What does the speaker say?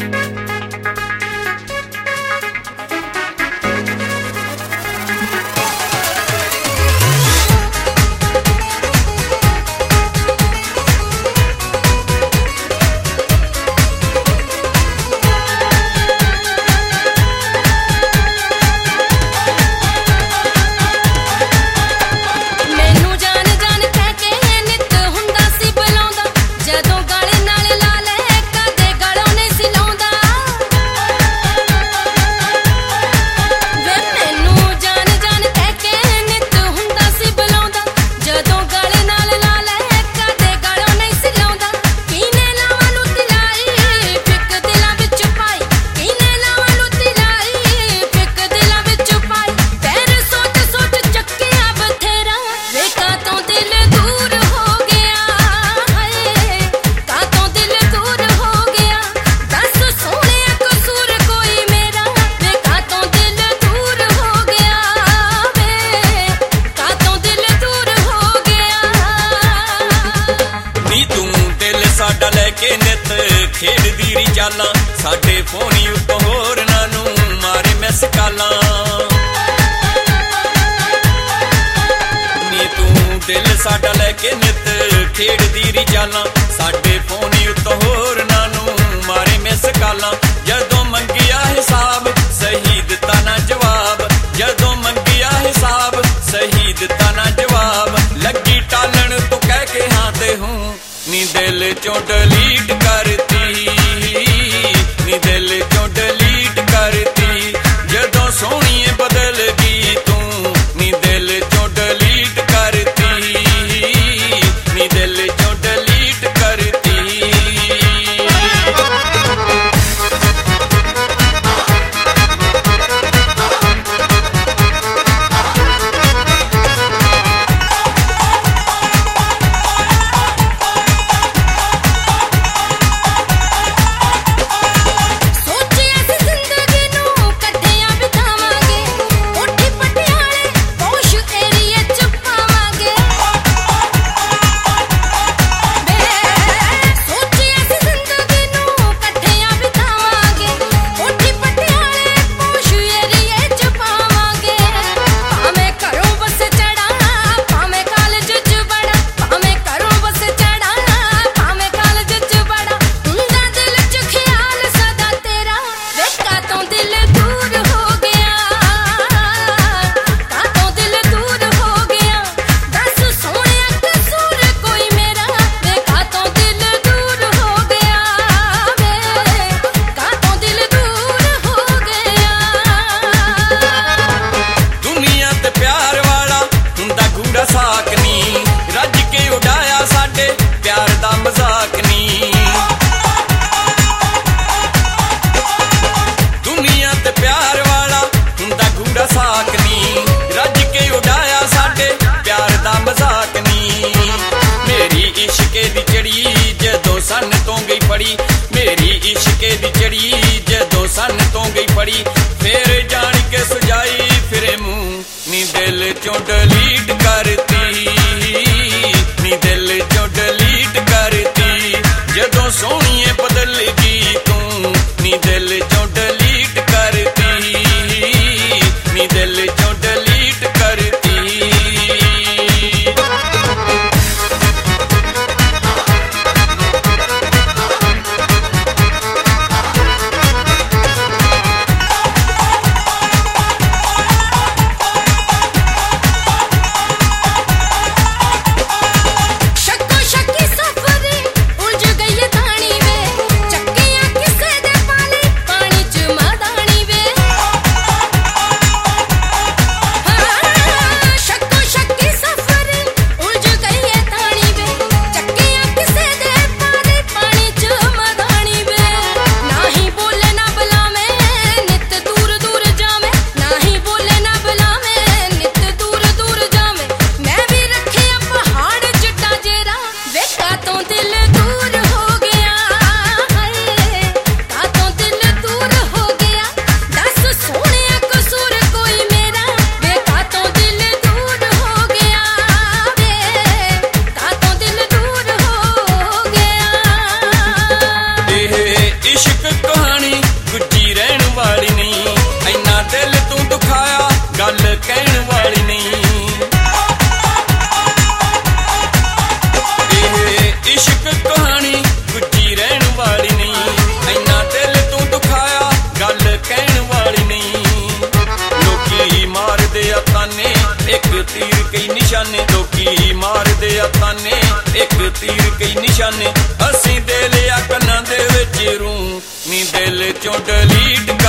खेडदी री चालां साडे फोनी उत्तों होरनां नूं मारे मिस कालां। नी तू दिल साडा लैके नित खेडदी री चालां साडे फोनी उत्तों होरनां नूं मारे मिस कालां। जदों मंगिया हिसाब सही दिता ना जवाब, जदों मंगिया हिसाब सही दिता ना जवाब। लगी टालन तू कह के हाँ ते हूं नी दिल चों डिलीट करती, नी दिल चों डिलीट करती। जदों सोहणीए बदल गई तू नी दिल चों डिलीट करती, नी दिल चों डिलीट करती। सन तो गई पड़ी मेरी इश्के दी चढ़ी, जदों सन तो गई पड़ी फिर जान के सुझाई फिरे मुंह नी दिल चों डिलीट करती, नी दिल चों डिलीट करती। जदों सोहणीए बदल गई तू नी दिल चों डिलीट करती, नी दिल चों डिलीट करती। ਵਾਲੀ ਨਹੀਂ। ਇੰਨਾ ਦਿਲ ਤੂੰ ਦੁਖਾਇਆ ਗੱਲ ਕਹਿਣ ਵਾਲੀ ਨਹੀਂ। ਲੋਕੀ ਮਾਰਦੇ ਆ ਤਾਨੇ ਇੱਕ ਤੀਰ ਕਈ ਨਿਸ਼ਾਨੇ। ਲੋਕੀ ਮਾਰਦੇ ਆ ਤਾਨੇ ਇੱਕ ਤੀਰ ਕਈ ਨਿਸ਼ਾਨੇ। ਅਸੀਂ ਦੇ ਲਿਆ ਕੰਨਾਂ ਦੇ ਵਿੱਚ ਰੂ ਨੀ ਦਿਲ ਚੋਂ ਡਲੀਟ